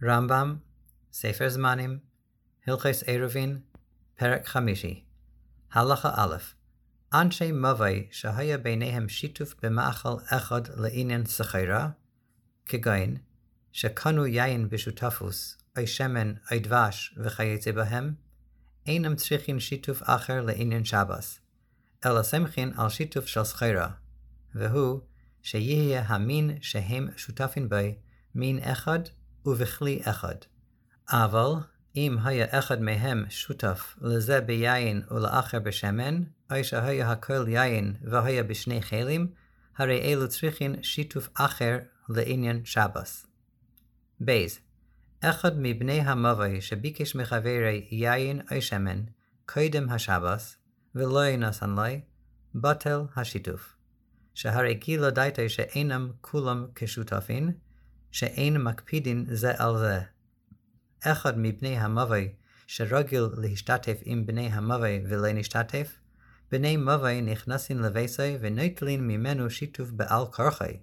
רמב"ם, ספר זמנים, הלכות עירובין, פרק 5. הלכה א', אנשי מבוי שהיה ביניהם שיתוף במאכל אחד לעניין סחירה, כגון שקנו יין בשותפוס, או שמן, או דבש וכיוצא בהם, אינם צריכים שיתוף אחר לעניין שבס, אלא סמכין על שיתוף של סחירה, והוא שיהיה המין שהם שותפים בי מין אחד ובכלי אחד. אבל אם היה אחד מהם שותף לזה ביין ולאחר בשמן, או שהיה הכל יין והיה בשני חלים, הרי אלו צריכים שיתוף אחר לעניין שבס. בייז, אחד מבני המבוי שביקש מחברי יין או שמן קודם השבס, ולא ינסן לי, בטל השיתוף. שהרי גילה דייטי שאינם כולם כשותפין, שאין מקפידין זה על זה. אחד מבני המבוי שרגיל להשתתף עם בני המבוי ולא נשתתף, בני מבוי נכנסין לביסוי ונוטלין ממנו שיתוף בעל כורחי.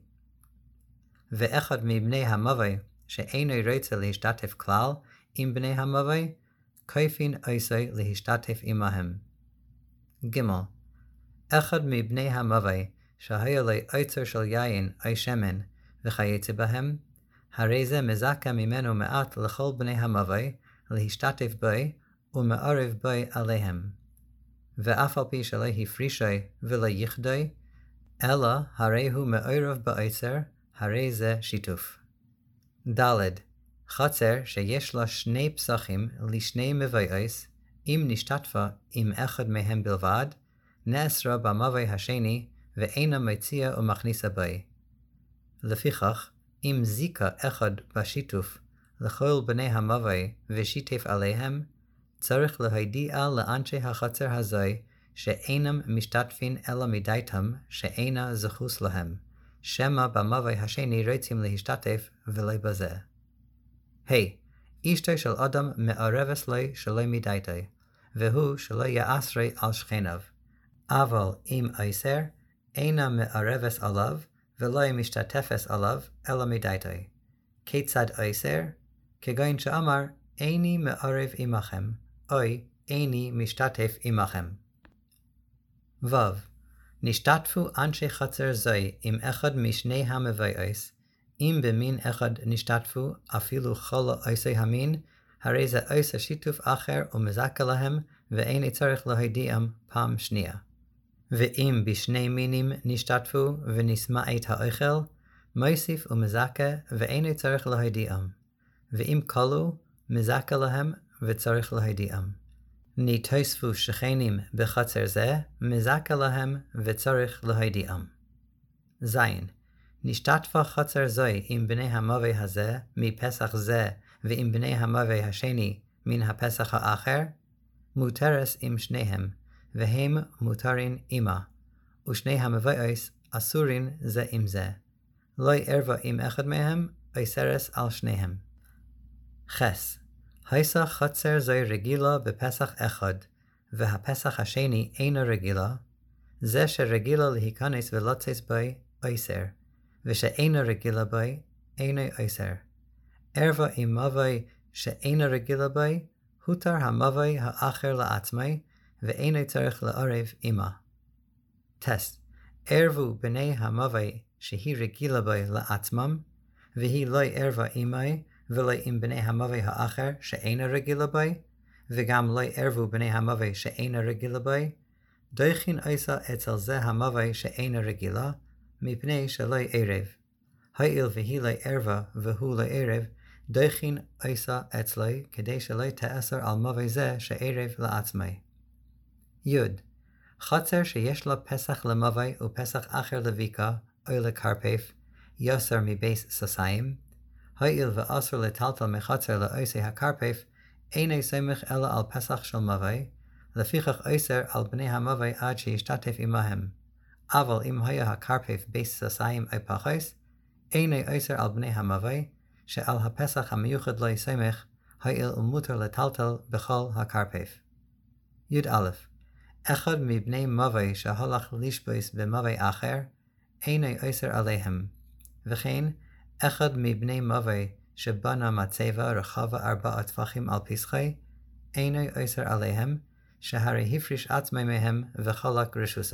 ואחד מבני המבוי שאינו רוצה להשתתף כלל עם בני המבוי, כופין עושי להשתתף עמהם. ג. אחד מבני המבוי שהיה לו אוצר של יין או שמן וכיוצא בהם, הרי זה מזכה ממנו מעט לכל בני המבוי להשתתף בי ומערב בי עליהם. ואף על פי שלא הפרישי ולא יכדוי, אלא הרי הוא מערב באוצר, הרי זה שיתוף. ד. חצר שיש לה שני פסחים לשני מבויס, אם נשתתפה עם אחד מהם בלבד, נאסרה במבוי השני ואינה מציאה ומכניסה בי. לפיכך, אם זיקה אחד בשיתוף לכל בני המבוי ושיתף עליהם, צריך להודיע לאנשי החצר הזוי שאינם משתתפין אלא מדייתם שאינה זכוס להם, שמא במבוי השני רוצים להשתתף ולא בזה. אשתו של אדם מערבס לי שלא מדייתי, והוא שלא יאסרי על שכניו, אבל אם אוסר, אינה מערבס עליו ולא משתתפס עליו אלא מדייתי. כיצד אוסר? כגון שאמר, איני מערב עמכם, אוי איני משתתף עמכם. ו. נשתתפו אנשי חצר זוי עם אחד משני המבויס, אם במין אחד נשתתפו אפילו כל עושי המין, הרי זה עושה שיתוף אחר ומזכה להם, ואין צריך להודיעם פעם שנייה. ואם בשני מינים נשתתפו ונשמע את האוכל, מוסיף ומזכה ואין צריך להודיעם. ואם כלו, מזכה להם וצריך להודיעם. נתוספו שכנים בחצר זה, מזכה להם וצריך להודיעם. ז. נשתתפה חצר זוי עם בני המבוי הזה מפסח זה ועם בני המבוי השני מן הפסח האחר, מותרס עם שניהם, והם מותרין עמה, ושני המבויס אסורין זה עם זה. לא ערבה עם אחד מהם, אוסרס על שניהם. חס. היסה חצר זוי רגילה בפסח אחד, והפסח השני אינו רגילה, זה שרגילה להיכנס ולצאת בי אוסר, ושאינו רגילה בי אינו אוסר. ערבה עם מבוי שאינו רגילה בי, הותר המבוי האחר לעצמי, ואינו צריך לערב עמה. טסט. ערבו בני המבוי שהיא רגילה בי לעצמם, והיא לא ערבה עמי, ולא עם בני המבוי האחר שאינה רגילה בי, וגם לא ערבו בני המבוי שאינה רגילה בי, דויכין עושה אצל זה המבוי שאינה רגילה, מפני שלא ערב. הואיל והיא לא ערבה והוא לא ערב, דויכין עושה אצלי כדי שלא תאסר על מבוי זה שערב לעצמי. י. חצר שיש לה פסח למבוי ופסח אחר לוויקה או לקרפף, יוסר מבייס ססיים, הואיל ואסר לטלטל מחצר לעושי הקרפף, אינו סומך אלא על פסח של מבוי, לפיכך אוסר על בני המבוי עד שישתתף עמהם. אבל אם היה הקרפף בייס ססיים או פחוס, אינו אוסר על בני המבוי, שעל הפסח המיוחד לא סומך, הואיל ומותר לטלטל בכל הקרפף. יא. אחד מבני מבוי שהלך לשבוס במבוי אחר, אינו אוסר עליהם, וכן אחד מבני מבוי שבנה מצבה רחבה 4 טפחים על פסחי, אינו אוסר עליהם, שהרי הפריש עצמי מהם וחלק רשוסי.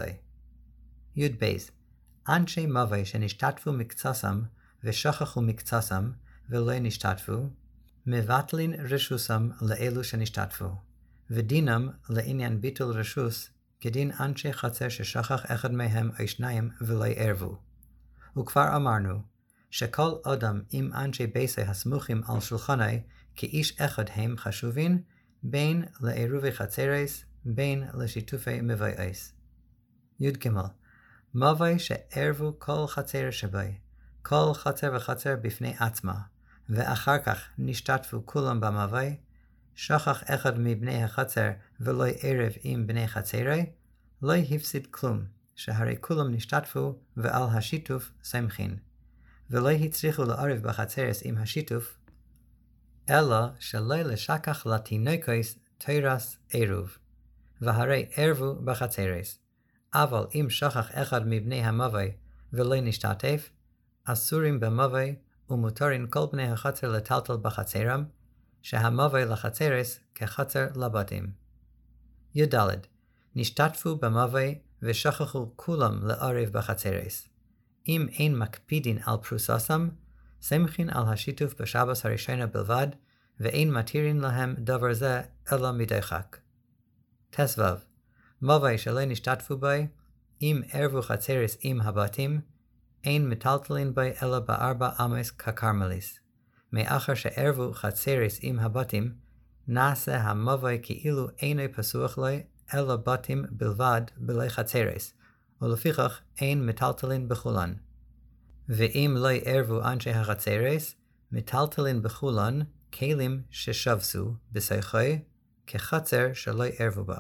י"ב אנשי מבוי שנשתתפו מקצסם ושכחו מקצסם ולא נשתתפו, מבטלין רשוסם לאלו שנשתתפו, ודינם לעניין ביטול רשוס כדין אנשי חצר ששכח אחד מהם או שניים ולא ערבו. וכבר אמרנו שכל אדם עם אנשי ביסי הסמוכים על שולחני כאיש אחד הם חשובים בין לעירובי חצרס בין לשיתופי מבויס. י"ג מבוי שערבו כל חצר שבי, כל חצר וחצר בפני עצמה, ואחר כך נשתתפו כולם במבוי, שכח אחד מבני החצר ולא ערב עם בני חצרי, לא הפסיד כלום, שהרי כולם נשתתפו ועל השיתוף שמחין, ולא הצליחו לערב בחצרס עם השיתוף, אלא שלא לשכח לתינוקוס תירס עירוב, והרי ערבו בחצרס. אבל אם שכח אחד מבני המבוי ולא נשתתף, אסורים במבוי ומותרים כל בני החצר לטלטל בחצרם, שהמבוי לחצרס כחצר לבתים. י"ד נשתתפו במבוי ושכחו כולם לערב בחצרס. אם אין מקפידין על פרוססם, שמחין על השיתוף בשבס הראשונה בלבד, ואין מתירין להם דבר זה אלא מדחק. ט"ו מבוי שלא נשתתפו בי, אם ערבו חצרס עם הבתים, אין מטלטלין בי אלא ב4 אמס כקרמליס. מאחר שערבו חצרס עם הבתים, נעשה המבוי כאילו אינו פסוח לו אלא בתים בלבד בלי חצרס, ולפיכך אין מטלטלין בכולן. ואם לא ערבו אנשי החצרס, מטלטלין בכולן כלים ששבסו בסייחוי כחצר שלא ערבו בה.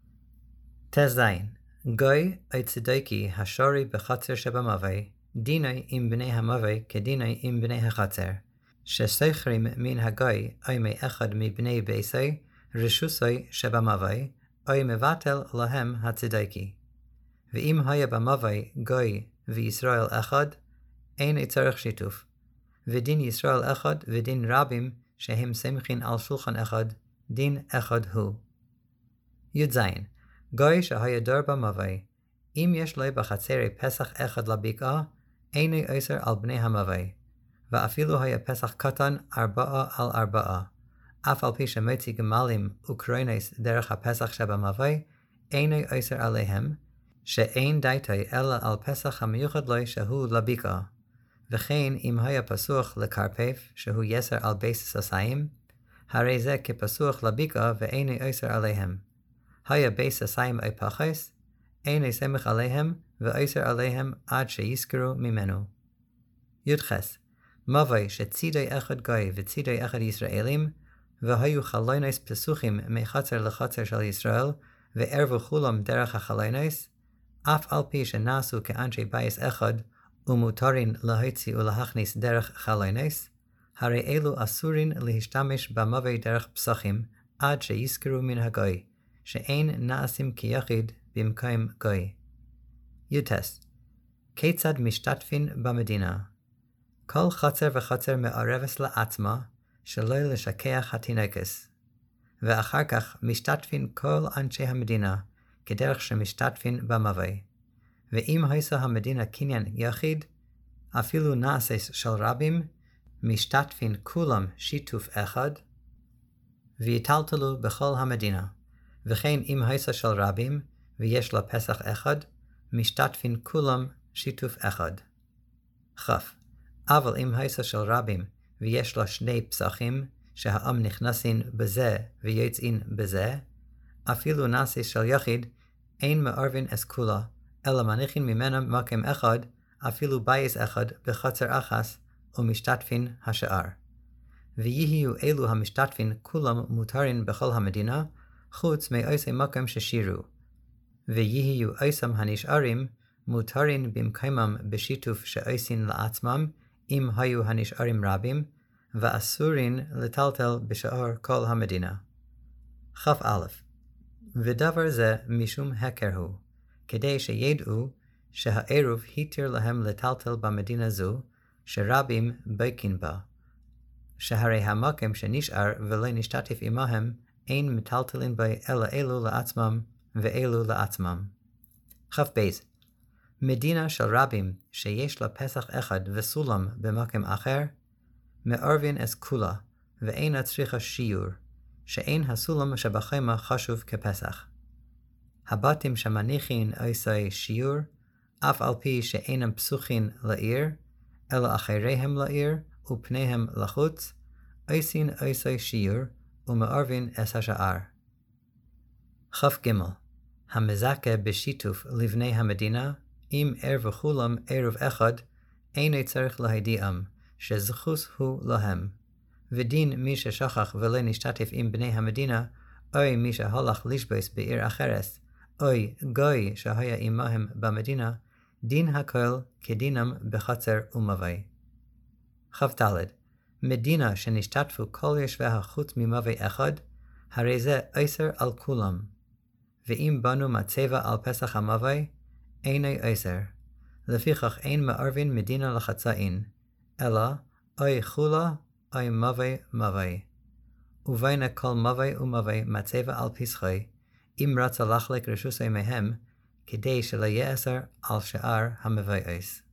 ט"ז גוי או צדוקי השורי בחצר שבמבוי, דינוי עם בני המבוי כדינוי עם בני החצר, שסוחרים מן הגוי או מאחד מבני ביסי רשוסי שבמבוי, או מבטל להם הצדוקי. ואם היה במבוי גוי וישראל אחד, אין צריך שיתוף, ודין ישראל אחד ודין רבים שהם שמחין על שולחן אחד, דין אחד הוא. י"ז גוי שהיה דור במבוי, אם יש לו בחצרי פסח אחד לבקעה, אינו אוסר על בני המבוי, ואפילו היה פסח קטן 4 על 4, אף על פי שמוציא גמלים וקרונס דרך הפסח שבמבוי, אינו אוסר עליהם, שאין דייטי אלא על פסח המיוחד לו שהוא לבקעה. וכן אם היה פסוח לקרפף שהוא יסר על בייס הסיים, הרי זה כפסוח לבקעה ואינו אוסר עליהם. היה בייס הסיים או פחס, אינו סמך עליהם ואוסר עליהם עד שיזכרו ממנו. י"ח מבוי שצידי אחד גוי וצידי אחד ישראלים, והיו חלונס פסוחים מחצר לחצר של ישראל, וערבו כולם דרך החלונס, אף על פי שנעשו כאנשי בייס אחד, ומותרין להוציא ולהכניס דרך חלונס, הרי אלו אסורין להשתמש במבוי דרך פסחים, עד שיזכרו מן הגוי, שאין נעשים כיחיד במקום גוי. י"ט כיצד משתתפין במדינה? כל חצר וחצר מערבס לעצמה, שלא לשכח התינוקס. ואחר כך משתתפין כל אנשי המדינה, כדרך שמשתתפין במבוי. ואם היסה המדינה קניין יחיד, אפילו נעשס של רבים, משתתפין כולם שיתוף אחד, ויטלטלו בכל המדינה. וכן אם היסה של רבים, ויש לה פסח אחד, משתתפין כולם שיתוף אחד. כ' אבל אם היסה של רבים, ויש לה 2 פסחים, שהעם נכנסין בזה ויוצאין בזה, אפילו נעשס של יחיד, אין מערבין אס כולה, אלא מניחין ממנה מקם אחד, אפילו בייס אחד בחצר אחס, ומשתתפין השאר. ויהיו אלו המשתתפין כולם מותרין בכל המדינה, חוץ מאיסי מקם ששירו. ויהיו איסם הנשארים, מותרין במקומם בשיתוף שאיסין לעצמם, אם היו הנשארים רבים, ואסורין לטלטל בשאר כל המדינה. כ"א ודבר זה משום הכר הוא, כדי שידעו שהעירוב התיר להם לטלטל במדינה זו, שרבים בקין בה. שהרי המקם שנשאר ולא נשתתף עמהם, אין מטלטלין בי אלא אלו לעצמם ואלו לעצמם. כ"ב מדינה של רבים שיש לה פסח אחד וסולם במקם אחר, מערבין אס כולה, ואינה צריכה שיעור, שאין הסולם שבחמה חשוב כפסח. הבתים שמניחין עושי שיעור, אף על פי שאינם פסוחין לעיר, אלא אחריהם לעיר ופניהם לחוץ, עושין עושי שיעור ומערבין אס השאר. כ"ג המזכה בשיתוף לבני המדינה, אם ערב וכולם ערב אחד, אינו צריך להידיעם, שזכוס הוא להם. ודין מי ששכח ולא נשתתף עם בני המדינה, אוי מי שהלך לשבוס בעיר אחרת, אוי גוי שהיה עמהם במדינה, דין הכל כדינם בחצר ומווי. כ"ד מדינה שנשתתפו כל יושביה חוץ ממווי אחד, הרי זה עשר על כולם. ואם בנו מצבה על פסח המווי, איני עשר. לפיכך אין מערבין מדינה לחצאין, אלא אוי חולה, אוי מווי מווי. ובינה כל מווי ומווי מצבה על פסחי, אם רצה לחלק רשוסי מהם, כדי שלא יאסר על שאר המבייס.